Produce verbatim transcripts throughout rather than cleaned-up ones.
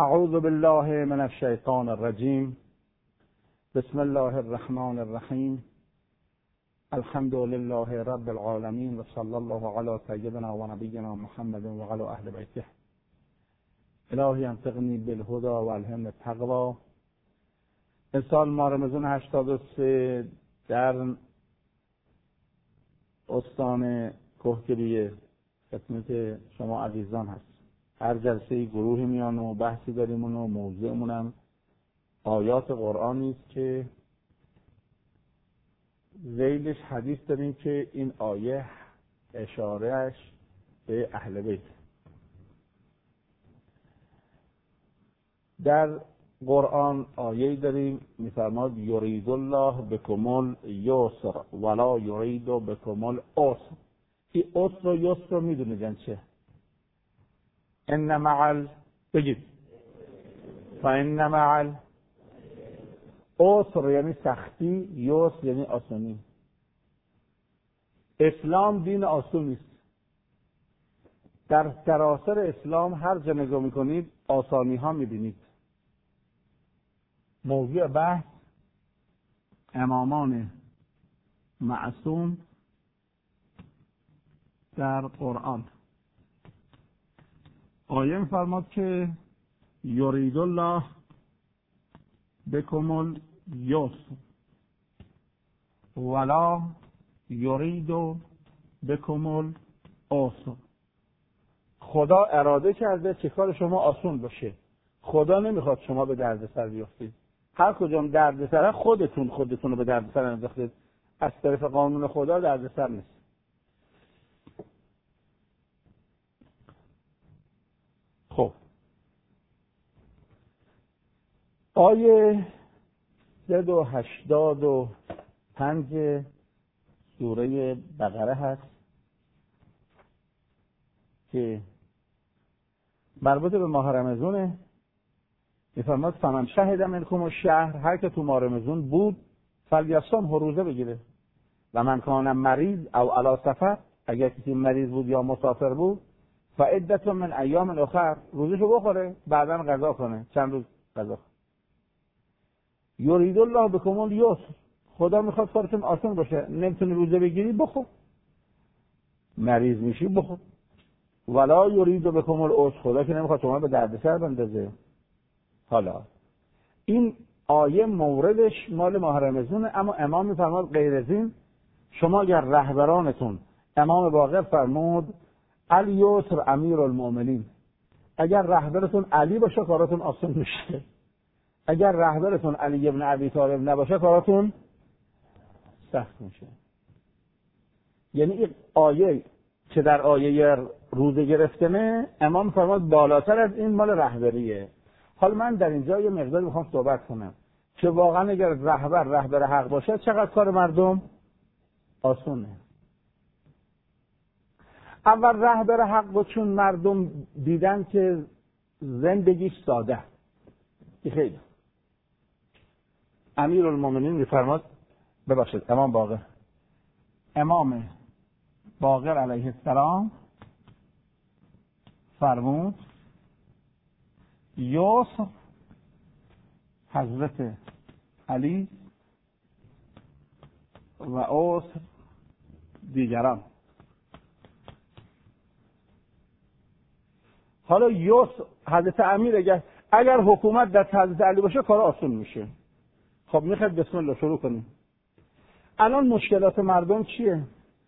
اعوذ بالله من الشیطان الرجیم. بسم الله الرحمن الرحیم. الحمد لله رب العالمین و صلی الله علی سیدنا و نبینا محمد و علی اهل بیته. الهی انطقنی بالهدى و الهمنی التقوی. امسال ماه رمضان هشتاد و سه در استان کوهگیری خدمت شما عزیزان هست. هر جلسه گروهی میان و بحثی داریم و موضوعمون هم آیات قرآنی است که ذیلش حدیث داریم که این آیه اشارهش به اهل بیت. در قرآن آیه‌ای داریم می‌فرماد یرید الله بکم الیسر ولا یرید بکم العسر. این عسر و یسر رو میدونید چه؟ ان مع بگید فان مع عسر یعنی سختی، یسر یعنی آسانی. اسلام دین آسونی است. در سراسر اسلام هر جا نگاه میکنید آسانی ها میبینید. موضوع بحث امامان معصوم در قرآن. آیه می‌فرماد که یرید الله بکم الیسر ولا یرید بکم العسر. خدا اراده کرده که کار شما آسون باشه. خدا نمیخواد شما به دردسر بیفتید. هر کجام دردسر خودتون خودتون رو به دردسر انداختید. از طرف قانون خدا دردسر نیست. خب آیه صد و هشتاد و پنج سوره بقره هست که مربوط به ماه رمضانه. میفرماد فمن شهد منکم الشهر، هر که تو ماه رمضان بود فلیصم، روزه بگیره. و من کان مریض او علی سفر، اگر کسی مریض بود یا مسافر بود فعدت من ایام اخر، روزشو بخوره بعدا قضا کنه، چند روز قضا کنه. یرید الله بکم الیسر، خدا میخواد کارتون آسان باشه. نمیتونی روزه بگیری بخور، مریض میشی بخور. ولا یرید بکم العسر، خدا که نمیخواد شما به دردسر بندازه. حالا این آیه موردش مال ماه رمضانه، اما امام میفرماد غیر از این شما اگر رهبرانتون، امام باقر فرمود الیسر امیر المؤمنین، اگر رهبرتون علی باشه کاراتون آسان میشه. اگر رهبرتون علی ابن ابی طالب نباشه کاراتون سخت میشه. یعنی این آیه که در آیه روزه گرفتنه امام فرمود بالاتر از این مال رهبریه. حالا من در اینجا یه مقدار میخوام صحبت کنم که واقعا اگر رهبر رهبر حق باشه چقدر کار مردم آسونه. اول رهبر حق چون مردم دیدن که زندگیش ساده، خیلی امیر المؤمنین میفرماد، ببخشید امام باقر، امام باقر علیه السلام فرمود یسر حضرت علی و عسر دیگران. حالا یسر حضرت امیر اگر اگر حکومت در حضرت علی باشه کار آسون میشه. خب میخواد بسم الله شروع کنیم. الان مشکلات مردم چیه؟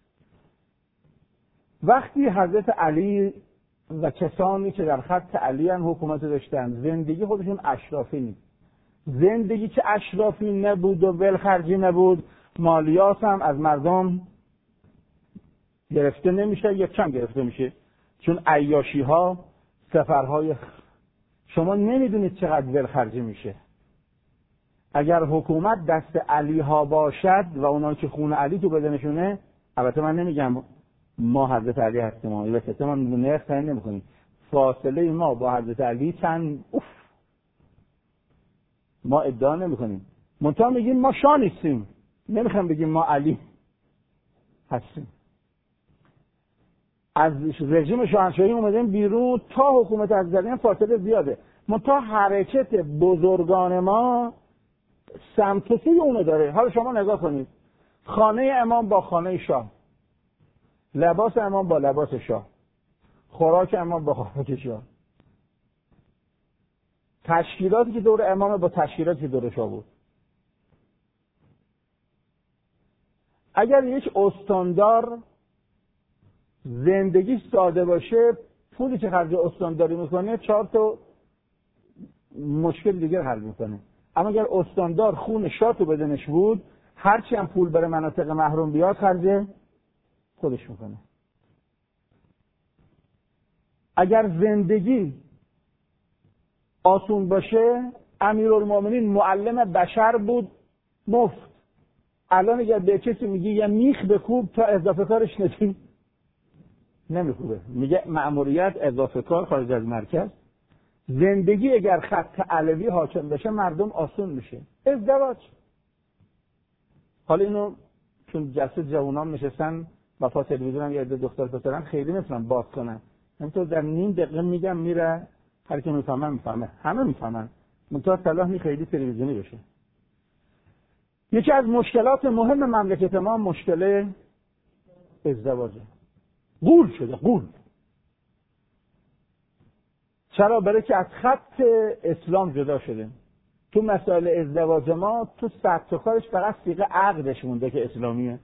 وقتی حضرت علی و کسانی که در خط علی هم حکومت داشتن زندگی خودشون اشرافی نیست. زندگی که اشرافی نبود و ولخرجی نبود، مالیات هم از مردم گرفته نمیشه یا کم گرفته میشه، چون عیاشی ها سفرهای شما نمیدونید چقدر ولخرجی میشه. اگر حکومت دست علی ها باشد و اونایی که خون علی تو بدنشونه، البته من نمیگم ما حضرت علی هستیم، ما البته ما نرخ تعیین نمی‌کنیم، فاصله ما با حضرت علی چند اوف ما ادعا نمی‌کنیم، منتها میگیم ما شاه نیستیم، نمیخوام بگیم ما علی هستیم. از رژیم شاهنشاهی اومدیم بیرون تا حکومت از زدن فاصله زیاده. منتها حرکت بزرگان ما سمت و سوی اونو داره. حالا شما نگاه کنید، خانه امام با خانه شاه، لباس امام با لباس شاه، خوراک امام با خوراک شاه، تشکیلاتی که دور امام با تشکیلاتی که دور شاه بود. اگر یک استاندار زندگی ساده باشه، پولی که خرج استانداری میکنه چهار تا مشکل دیگر حل میکنه. اما اگر استاندار خون شاه تو بدنش بود، هرچی هم پول بره مناطق محروم بیاد خرج خودش میکنه. اگر زندگی آسون باشه، امیرالمومنین معلم بشر بود مفت. الان اگر به کسی میگی یه میخ بکوب تا اضافه کارش ندیم نمیکوبه، میگه مأموریت اضافه کار خارج از مرکز. زندگی اگر خط علوی حاکم بشه مردم آسون میشه. ازدواج، حالا اینو چون جلسه جوانان نشستن و پا تلویزیون هم یه عده دختر پسرن خیلی نمیتونن باز کنن، همینطور در نیم دقیقه میگم میره، هر کی میفهمه میفهمه، همه میفهمن، منتها صلاح نی خیلی تلویزیونی بشه. یکی از مشکلات مهم مملکت ما مشکل ازدواجه. غول شده، غول. چرا؟ برای که از خط اسلام جدا شده. تو مسائل ازدواج ما تو سطح کارش فقط سیغه عقدش مونده که اسلامیه.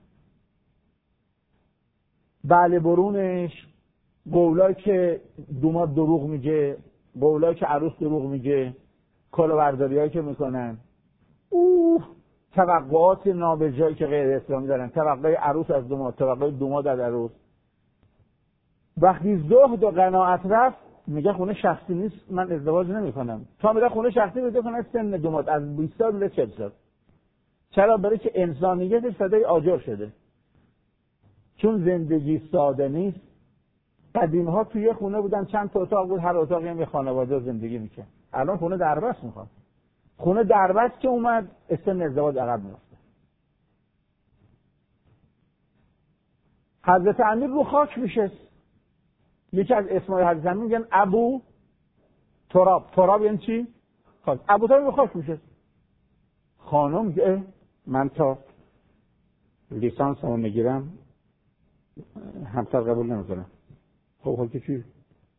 بله برونش، قولایی که دوماد دروغ میگه، قولایی که عروس دروغ میگه، کلاهبرداریایی که میکنن، اوه توقعات نابجایی که غیر اسلامی دارن، توقع عروس از دوماد، توقع دوماد از عروس. وقتی زهد و قناعت رفت میگه خونه شخصی نیست، من ازدواج نمی کنم. تا میگه خونه شخصی بده کنه سن دوماد از بیست سال به چهل سال. چرا؟ برای که انسانیتش صدای آجر شده. چون زندگی ساده نیست. قدیم ها توی خونه بودن، چند تا اتاق بود، هر اتاقی هم یه خانواده زندگی میکنه. الان خونه دربست میخواد. خونه دربست که اومد سن ازدواج عقب میفته. حضرت امیر رو خاک میشه. یکی از اسمای حضرت امیر میگن ابو تراب. تراب یعنی چی؟ خاک. ابو تراب رو خاک میشه. خانم میگه من تا لیسانس رو نگیرم همسر قبول نمیکنم. خب خب که چی؟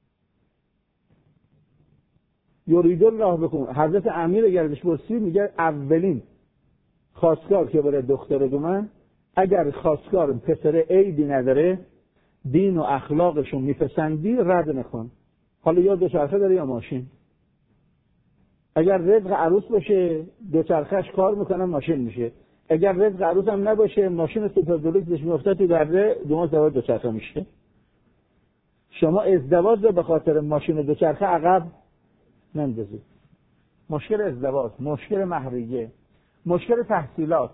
یرید الله بکن. حضرت امیر گردش برسی میگه اولین خواستگار که برای دختر دو من، اگر خواستگار پسر عیبی نداره، دین و اخلاقشون میپسندی، رد نکن. حالا یا دوچرخه داره یا ماشین. اگر رزق عروس باشه دوچرخهش کار میکنه ماشین میشه. اگر رزق عروس هم نباشه ماشین سوپر دلوکسش میفته تو دره، دوما سوار دوچرخه میشه. شما ازدواج رو به خاطر ماشین و دوچرخه عقب نندازید. مشکل ازدواج، مشکل مهریه، مشکل تحصیلات.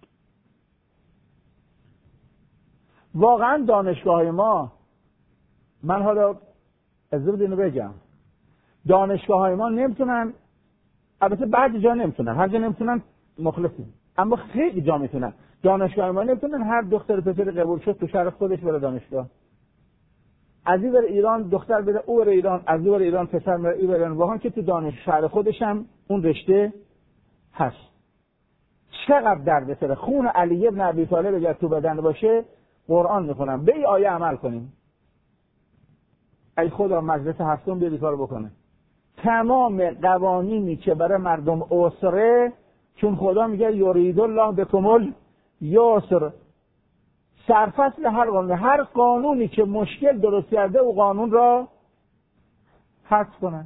واقعا دانشگاه ما، من حالا از اینو بگم، دانشگاه های ما نمیتونن، البته بعضی جا نمیتونن، هر جا نمیتونن مخلصیم، اما خیلی جا میتونن. دانشگاه ما نمیتونن هر دختر پسر قبول شد تو شهر خودش بره دانشگاه. از این بره ایران دختر بره، او بره ایران، از او بره ایران پسر بره ای بره. واقعا که تو دانش شهر خودش هم اون رشته هست. چقدر درد سر خون علی ابن ابی طالب اگر تو بدن باشه قرآن میخونم، به این آیه عمل کنیم. ای خدا مجلس هفتم بیاد کارو بکنه. تمام قوانینی که برای مردم عسره، چون خدا میگه یرید الله بکم الیسر، سرفصل هر قانون، هر قانونی که مشکل درست کرده او قانون را حذف کنن.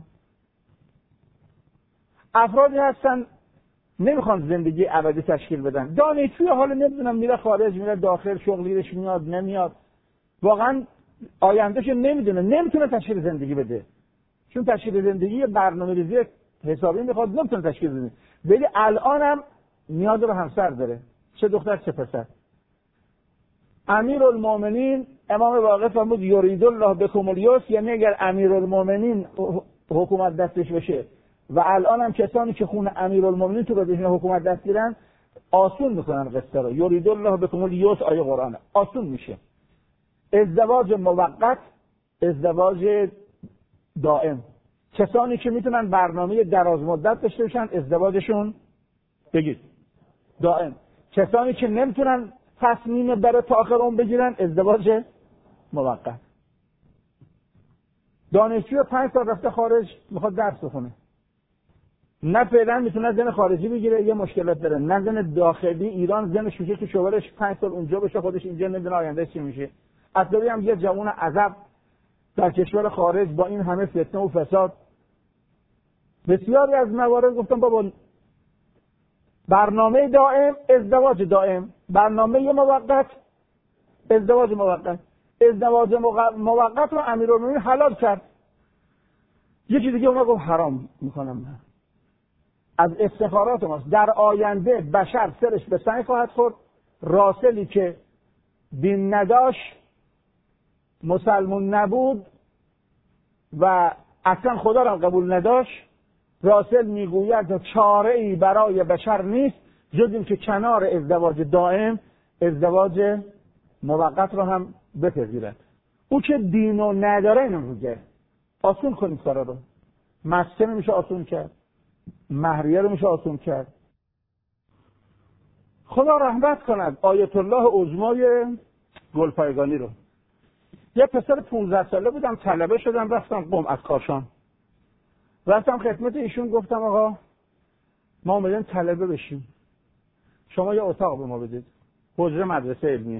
افرادی هستن نمیخوان زندگی ابدی تشکیل بدن. دانشجوی حالا نمیدونم میره خارج میره داخل، شغلیش میاد نمیاد، واقعا آیندهش نمیدونه، نمیتونه تشکیل زندگی بده. چون تشکیل زندگی برنامه‌ریزی حسابی میخواد، نمیتونه تشکیل بده. ولی الانم نیاز به همسر داره، چه دختر چه پسر. امیرالمومنین امام واقع فرمود یرید الله بکم الیسر، یعنی اگر امیرالمومنین حکومت دستش بشه و الان هم کسانی که خون امیرالمومنین تو بدشون حکومت دست گیرن آسون میکنن قصه رو. یرید الله بکم الیسر آیه قرآن آسون میشه. ازدواج موقت، ازدواج دائم. کسانی که میتونن برنامه دراز مدت داشته باشن ازدواجشون بگید دائم. کسانی که نمیتونن تصمیم برای تا آخر عمر بگیرن ازدواج موقت. دانشجو پنج سال رفته خارج میخواد درس بخونه، نه فعلا میتونه زن خارجی بگیره یه مشکلات داره، نه زن داخلی ایران زنش میشه که شوهرش پنج سال اونجا بشه خودش اینجا نمیدونه آینده چی میشه. اصلا هم یه جوان عزب در کشور خارج با این همه فتنه و فساد. بسیاری از موارد گفتم بابا برنامه دائم ازدواج دائم، برنامه موقت ازدواج موقت. ازدواج موقت رو امیرالمومنین حلال کرد. یکی دیگه اونا گفت حرام میکنم. از افتخارات ماست در آینده بشر سرش به سنگ خواهد خورد. راسلی که دین نداشت، مسلمون نبود و اصلا خدا را قبول نداشت، راسل میگوید چاره ای برای بشر نیست جز این که کنار ازدواج دائم ازدواج موقت رو هم بپذیرد. او که دینو نداره اینو میگه آسون کنید کارا رو. مسکن میشه آسون کرد، مهریه رو میشه آسون کرد. خدا رحمت کند آیت الله عظمای گلپایگانی رو. یه پسر پونزده ساله بودم، طلبه شدم، رفتم قم از کاشان. رفتم خدمت ایشون گفتم آقا ما اومدیم طلبه بشیم، شما یه اتاق به ما بدید، حجره مدرسه علمیه.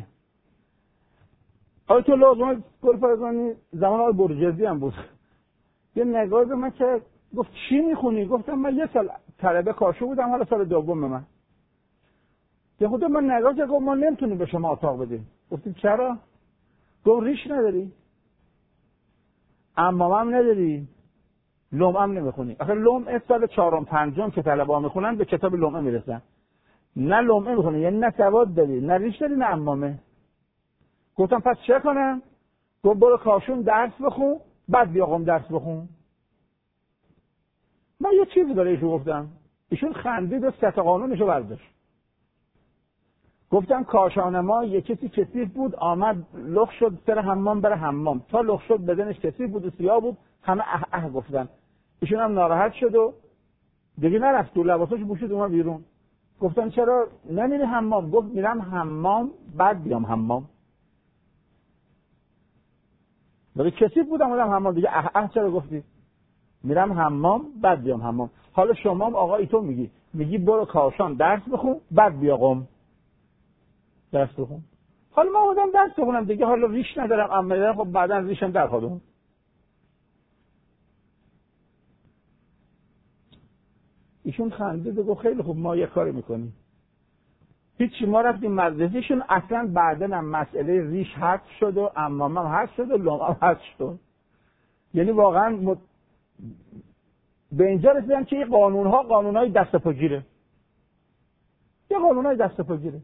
آیت الله عظمای گلپایگانی زمان آقای برجزی هم بود. یه نگاه به من که گفت چی میخونی؟ گفتم من یه سال طلبه کاشو بودم، حالا سال دوم به من. یه خود من نگاه که گفت ما نمیتونیم به شما اتاق بدیم. گفتیم چرا؟ گفت ریش نداری، عمامم نداری، لمعم نمیخونی. آخه لمعه سال چهارم پنجم که طلبه ها میخونن به کتاب لمعه میرسن. نه لمعه میخونی، یعنی نه سواد داری، نه ریش داری، نه عمامه. گفتم پس چه کنم؟ گفت برو کاشون درس بخون بعد بیا قم درس بخون. من یه چیزی برای ایشون گفتم، ایشون خندید و ست قانونشو برداشت. گفتم کاشان ما یه کسی کثیف بود، آمد لخ شد سر حمام بره حمام، تا لخ شد بدنش کثیف بود و سیاه بود، همه اه اه گفتن. ایشون هم ناراحت شد و دیگه نرفت تو، لباساش پوشید اومد بیرون. گفتم چرا نمیری حمام؟ گفت میرم حمام بعد بیام حمام. ولی کثیف بودم اومدم حمام دیگه، اه اه چرا گفتی؟ میرم حمام بعد بیام حمام. حالا شما آقای تو میگی میگی برو کاشان درس بخون بعد بیا قم درس بخون. حالا ما اومدم درس بخونم دیگه، حالا ریش ندارم اما خب بعدا ریشم در خودم. ایشون خندید و گفت خیلی خوب ما یه کاری میکنیم. هیچی، ما رفتیم مدرسهشون، اصلا بعدن هم مسئله ریش حذف شد و عمامم حذف شد و لمعم حذف شد. یعنی واقعا مت... به اینجا رسیدن که این قانونها قانونهای دست پا گیره. یه قانونهای دست پا گیره.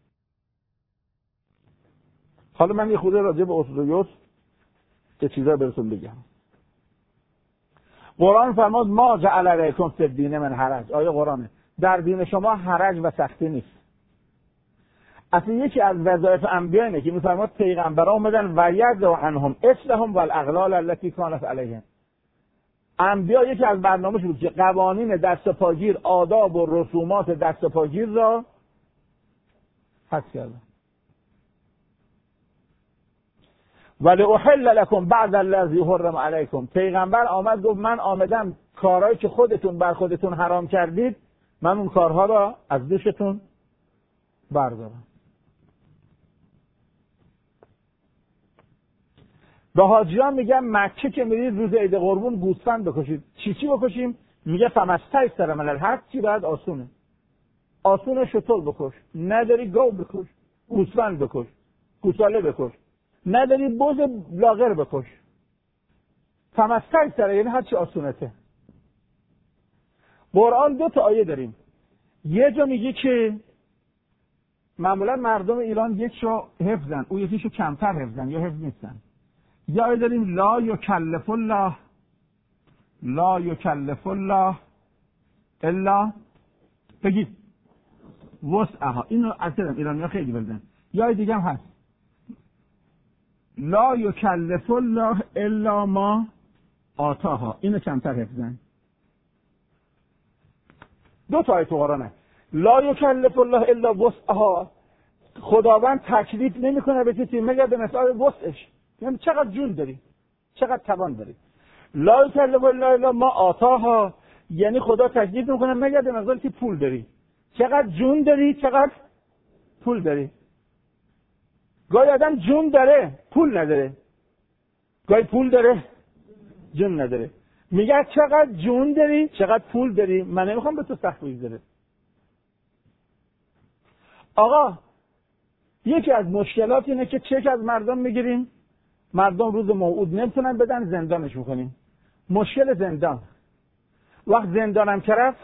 حالا من یه خورده راجع به اصول و یوس یه چیزا براتون بگم. قرآن فرمود ما جعل علیکم فی الدین من حرج. آیه قرآنه. در دین شما حرج و سختی نیست. اصلا یکی از وظایف انبیا اینه که میفرماد پیغمبرا اومدن و یضع عنهم اصلهم والاغلال التي کانت علیهم. انبیا یکی از برنامه‌ش بود که قوانین دست پاگیر، آداب و رسومات دست پاگیر را حذف کردن. ولی احل لکم بعد الذی حرم علیکم. پیغمبر آمد گفت من آمدم کارهایی که خودتون بر خودتون حرام کردید من اون کارها را از دوشتون بردارم. به حاجیان میگم مکه که میرید روز عید قربون گوسفند بکشید. چی چی بکشیم؟ میگه فمستیسر من الهدی، چی باید آسونه. آسونه شتر بکش، نداری گاو بکش، گوسفند بکش، گوساله بکش، نداری بز لاغر بکش. فمستیسر یعنی هر چی آسونته. قرآن دو تا آیه داریم. یه جا میگه که معمولا مردم ایران یکشو حفظن، او یکیشو کمتر حفظن یا حفظ نیستن. یا آیه داریم لا یکلف الله لا یکلف الله الا بگید وسعها. اینو اصلا ایرانی‌ها خیلی بلدن. یا آیه دیگه هم هست لا یکلف الله الا ما آتاها، اینو کمتر حفظن. دو تا آیه تو قرآنه. لا یکلف الله الا وسعها، خداوند تکلیف نمیکنه به کسی مگر به مثال وسعش. یعنی چقدر جون داری، چقدر توان داری. لا یکلف الله الا ما آتاها، یعنی خدا تکلیف نمیکنه مگر به مثال که پول داری. چقدر جون داری، چقدر پول داری. گاهی آدم جون داره پول نداره، گاهی پول داره جون نداره. میگه چقدر جون داری چقدر پول داری. من نمیخوام به تو سخت بگذره. آقا یکی از مشکلات اینه که چک از مردم میگیریم، مردم روز موعود نمیتونن بدن، زندانش میکنیم. مشکل زندان، وقت زندانم کرد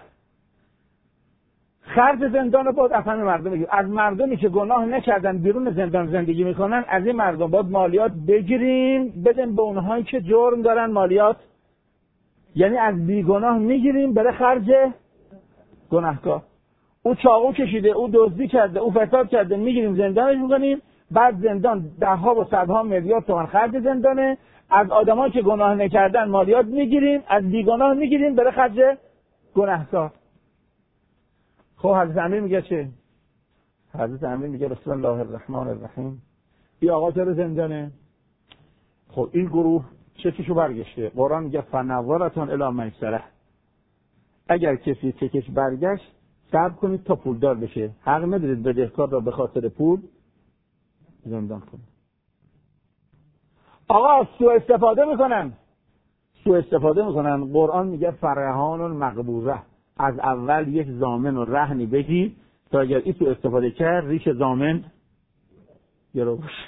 خرج زندان رو باید افهم مردم بگیریم. از مردمی که گناه نکردن بیرون زندان زندگی میکنن، از این مردم باید مالیات بگیریم بدن به اونهایی که جرم دارن مالیات. یعنی از بیگناه میگیریم برای خرج گناهکار. او چاقو کشیده، او دزدی کرده، او فساد کرده، میگیریم زندانش میکنیم. بعد زندان ده ها و صدها میلیارد تومان خرج زندانه. از آدمایی که گناه نکردن مالیات میگیریم، از بیگناه میگیریم برای خرج گناهکار. خب حضرت امیر میگه چه؟ حضرت امیر میگه بسم الله الرحمن الرحیم. این آقا چرا زندانه؟ خب این گروه چکشو برگشته. قرآن میگه فنظرتون الی میسره، اگر کسی چکش برگشت صبر کنید تا پولدار بشه. حق ندارید بدهکار را به خاطر پول زندان کنید. آقا سوء استفاده میکنن، سوء استفاده میکنن. قرآن میگه فرهان المقبوضه، از اول یک ضامن و رهنی بگی تا اگر این سوء استفاده کرد ریش ضامن گرو بشه.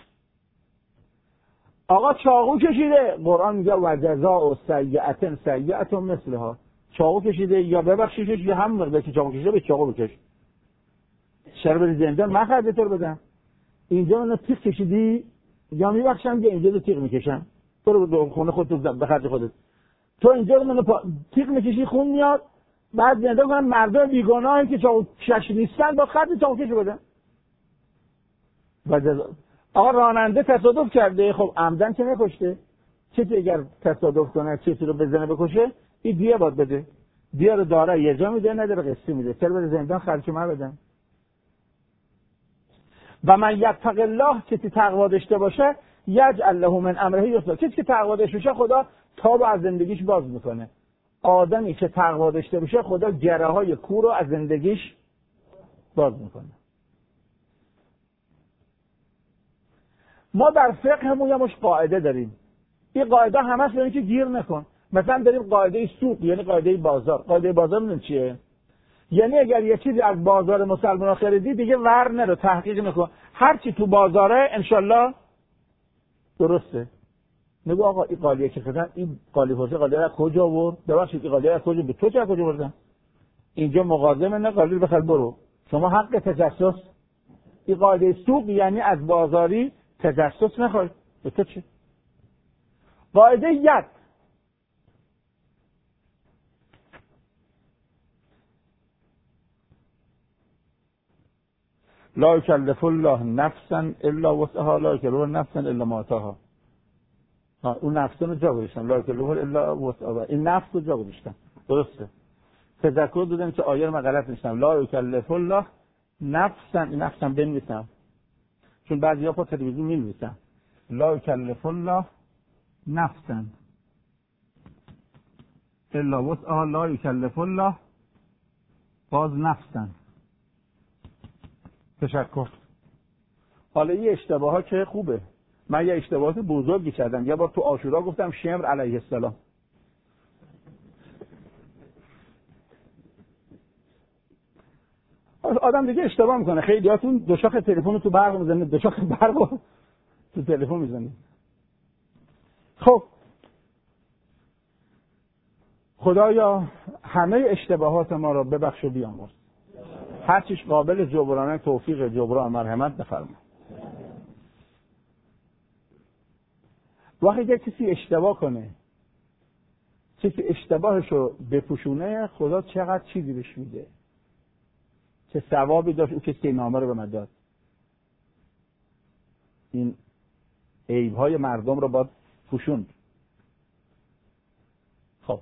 آقا چاقو کشیده، قرآن میگه و جزاء سیئة سیئة مثلها، چاقو کشیده یا ببخشیدش یا هم مقدار که چاقو کشیده به چاقو بکش. چرا بری زندان؟ من خرج تو رو بدم. اینجا اون تیغ کشیدی یا میبخشم یا اینجا رو تیغ میکشم. تو رو به خونه خودت به خرج خودت. تو اینجا منو پا... تیغ میکشی خون میاد، بعد زندان کنن مردم بیگناهی که چاقو کش نیستن با خرج چاقو کشو بدن. و جزا... آقا راننده تصادف کرده، خب عمدن که نکشته. چطور اگر تصادف کنه چیزی رو بزنه بکشه، این دیه باید بده. دیه رو داره یه جا میده، نداره قسطی میده. چرا بده زندان خرج من بدم؟ و من یتق الله، کسی تقوا داشته باشه، یجعل له من امره یسرا، کسی که تقوا داشته باشه خدا تاب از زندگیش باز میکنه. آدمی که تقوا داشته باشه خدا گره های کور رو از زندگیش باز میکنه. ما در فقهمون یه مش قاعده داریم. این قاعده همش یعنی که گیر نکن. مثلا داریم قاعده سوق، یعنی قاعده بازار. قاعده بازار میدونی چیه؟ یعنی اگر یه چیزی از بازار مسلمان خریدی دیگه ور نرو، تحقیق نکن. هر چی تو بازاره انشالله درسته. نگو آقا این قالیه که خریدن، این قالی پرسه قالیه را کجا آورد؟ ببخشید این قالیه را کجا به تو چه کجا بردن؟ اینجا مغازه من نه، قالی رو بخر برو. شما حق تجسس. این قاعده سوق یعنی از بازاری تجسس نخوای. به تو چه؟ قاعده ید، لا یکلف الله نفسا الا وسعها، لا یکلف نفسا الا ما آتاها. اون نفس رو جا گذاشتم، لا یکلف الا وسعها، این نفس رو جا گذاشتم. درسته. تذکر دادم که آیه رو من غلط نوشتم. لا یکلف الله نفسا، این نفسا بنویسم چون بعضیا پا تلویزیون می‌نویسن. لا یکلف الله نفسا الا وسعها، لا یکلف الله باز نفسا. تشکر. حالا یه اشتباه ها که خوبه. من یه اشتباهات بزرگی کردم. یه بار تو عاشورا گفتم شمر علیه السلام. آدم دیگه اشتباه میکنه. خیلیاتون دو شاخ تلفن تو برق میزنید، دو شاخ برق تو تلفن میزنید. خب خدایا همه اشتباهات ما رو ببخش و بیامرز. هر چیش قابل جبرانه توفیق جبران مرحمت بفرما. وقتی یک کسی اشتباه کنه، کسی اشتباهشو بپوشونه، خدا چقدر چیزی بهش میده، چه ثوابی داشت. اون کسی که نامه رو به من داد، این عیب‌های مردم رو باید پوشوند. خب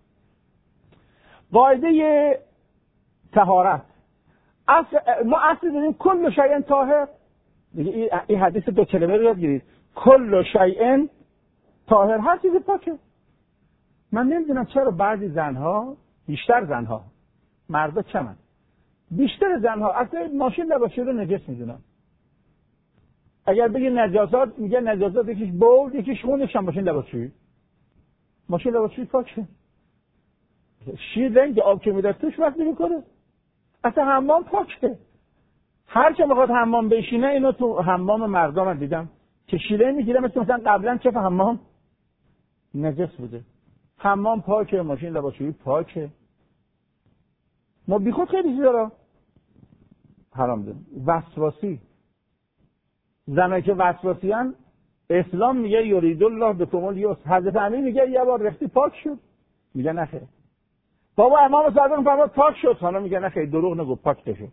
قاعده طهارت، اصل ما اصل داریم کل شیء طاهر. دیگه این حدیث دو کلمه رو یاد گیرید، کل شیء طاهر، هر چیزی پاکه. من نمیدونم چرا بعضی زنها، بیشتر زنها، مردا کمن، بیشتر زنها اصلا ماشین لباسشویی رو نجس میدونن. اگر بگی نجاسات، میگه نجاسات یکیش بول، یکیش خونش هم ماشین لباسشویی. ماشین لباسشویی پاکه. شیر رنگ آب که میداد توش وقت میکنه. اصلا حمام پاکه. هر چه میخواد حمام بشینه، اینو تو حمام مردم من دیدم که شیله میگیره مثل مثلا قبلا چه حمام نجس بوده. حمام پاکه، ماشین لباسشویی پاکه. ما بیخود خیلی چیزا رو حرام داریم. وسواسی، زنایی که وسواسی ان، اسلام میگه یرید الله بکم الیسر. حضرت علی میگه یه بار رختی پاک شد، میگه نخیر. بابا امام صادق فرمود پاک شد، حالا میگه نخیر، دروغ نگو، پاک شد.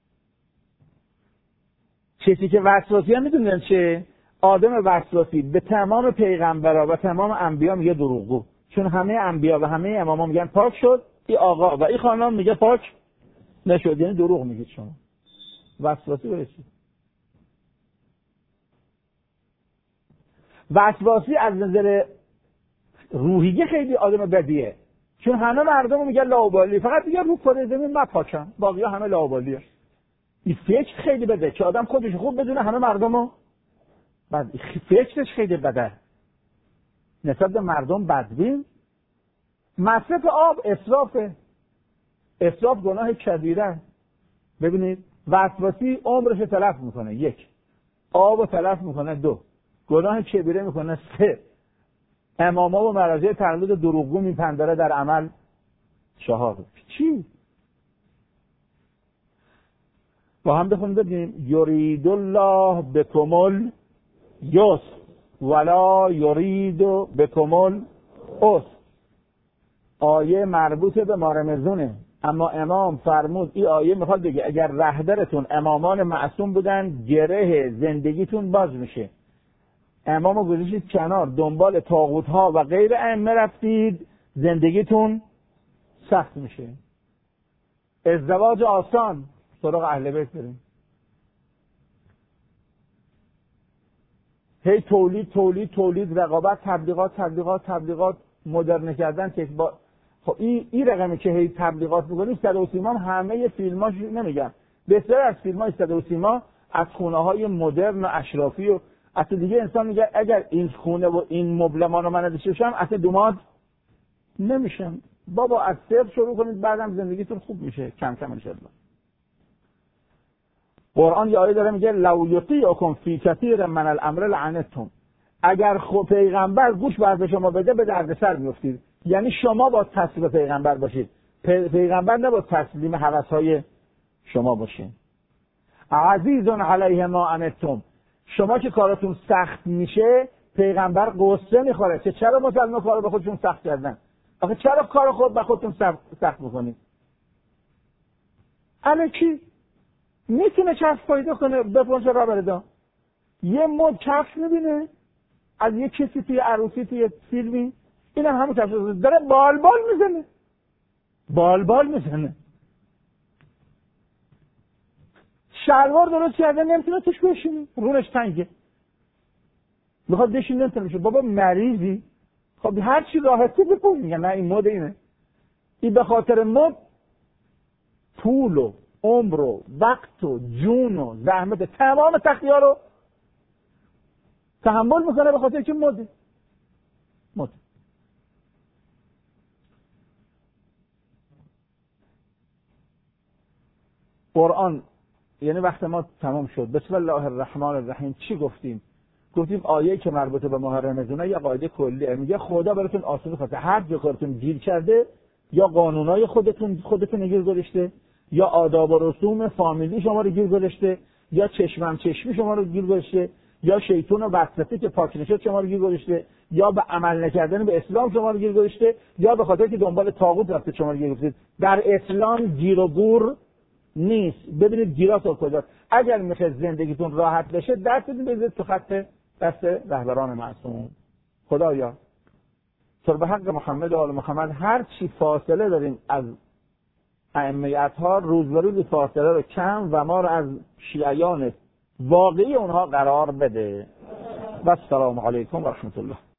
چیزی که وسواسی هم میدونن چه؟ آدم وسواسی به تمام پیغمبرا و تمام انبیا میگه دروغگو، چون همه انبیا و همه اماما میگن پاک شد، این آقا و این خانم میگه پاک نشد، یعنی دروغ میگید شما. وسواسی برای چی؟ وسواسی از نظر روحیه خیلی آدم بدیه، چون همه مردم میگن لاابالی، فقط میگه رو کره زمین من پاکم، باقی ها همه لاابالیه. این فکر خیلی بده که آدم خودش خوب بدونه همه مردمو بعد، فکرش خیلی بده نسبت به مردم بدبین. مصرف آب اسرافه، اسراف گناه کبیره. ببینید وسواسی عمرش تلف میکنه، یک آب تلف میکنه، دو گناه کبیره میکنه، سه اماما و مراجع تقلید دروغگو میپنداره در عمل، چهار چی؟ با هم بخونیم ببینیم. یرید الله بکم الیسر ولا یرید بکم العسر. آیه مربوط به ماه رمضونه، اما امام فرمود این آیه میخواد بگه اگر رهبرتون امامان معصوم بودن، گره زندگیتون باز میشه. امامو گذاشتید کنار، دنبال طاغوت ها و غیر ائمه رفتید، زندگیتون سخت میشه. ازدواج آسان، سراغ اهل بیت بریم. هی تولید تولید تولید، رقابت، تبلیغات تبلیغات تبلیغات، مدرن کردن که با خب این این رقمی که هی تبلیغات می‌کنید. صدا و سیما همه فیلماش نمیگم، بسیار از فیلم‌های صدا و سیما از خونه‌های مدرن و اشرافی و اصلا دیگه انسان میگه اگر این خونه و این مبلمان رو من نداشته باشم اصلا دوماد نمیشم. بابا از صفر شروع کنید، بعدم زندگیتون خوب میشه کم کم ان شاء الله. قرآن یه آیه داره میگه لو یطیعکم فی کثیر من الامر لعنتم. اگر خود پیغمبر گوش به شما بده به دردسر میافتید. یعنی شما با تسلیم پیغمبر باشید، پی... پیغمبر نه با تسلیم هوس‌های شما باشین. عزیز علیه ما عنتم. شما که کارتون سخت میشه پیغمبر قصه میخوره که چرا مسلمان کارو به خودشون سخت کردن. آخه چرا کار خود به خودتون سخت, سخت میکنید؟ الکی میتونه چسب پیدا کنه بپرسه را بردا. یه مد چسب میبینه از یه کسی توی عروسی توی فیلمی، این هم همون چسب داره بال بال میزنه، بال بال میزنه. شلوار درست کرده نمیتونه توش بشینه، رونش تنگه، میخواد بشینه نمیتونه بشه. بابا مریضی؟ خب هر چی راحتی بپوش. میگن نه این مد اینه. این به خاطر مد پول و عمر و وقت و جون و زحمت تمام تختیار رو تحمل میکنه به خاطر که مده. مد قرآن یعنی وقت ما تمام شد. بسم الله الرحمن الرحیم. چی گفتیم؟ گفتیم آیه که مربوط به ماه رمضانه یه قاعده کلیه، میگه خدا براتون آسونی خواهد. هر جا کارتون گیر کرده، یا قانونای خودتون خودتون گیر گذاشته، یا آداب و رسوم فامیلی شما رو گیر گذاشته، یا چشمم چشمی شما رو گیر گذاشته، یا شیطان و وسوسه که پاک نشد شما رو گیر گذاشته، یا به عمل نکردن به اسلام شما رو گیر گذاشته، یا به خاطر که دنبال طاغوت رفته شما رو گیر گذاشته. در اسلام گیر و گور نیست. ببینید گیراتون کجاست. اگر میخواید زندگیتون راحت بشه دستتون بذارید تو خط دست رهبران معصوم. خدایا تو به حق محمد و آل محمد هر چی فاصله داریم از ائمه اطهار روز به روز فاصله رو کم و ما رو از شیعیان واقعی اونها قرار بده. و السلام علیکم و رحمت الله.